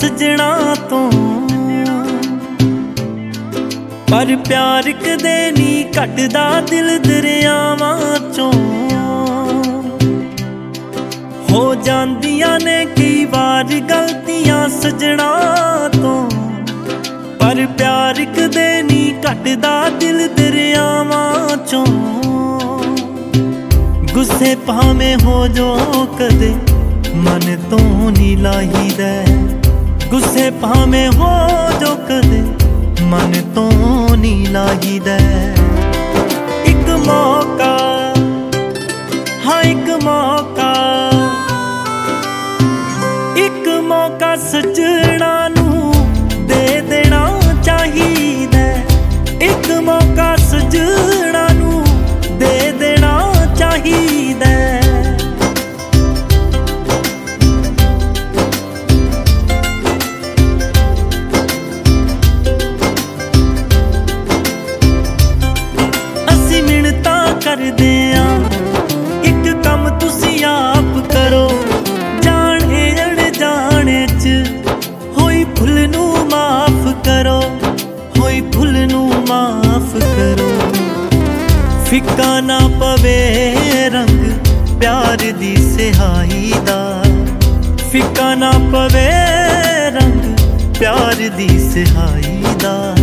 सजना तो, पर प्यार कदे नी घटदा दिल दरियावां चों। हो जांदियां ने कई बार गलतियां सजना तो, पर प्यार कदे नी घटदा दिल दरियावां चों। गुस्से भावें हो जो कदे मन तो नी लाहीदा, गुस्से भावें हो जो कदे मन तो नी लाहीदा। एक मौका, हाँ एक मौका, एक मौका सजना नू दे देना चाहिदा। एक मौका सजना नू दे देना चाहिदा। करदे एक कम तुसी आप करो, जाने अनजाने च होई भुल नू माफ करो, होई भुल नू माफ करो। फिक्का ना पवे रंग प्यार दी सिहाई दा, फिक्का ना पवे रंग प्यार दी सिहाई दा।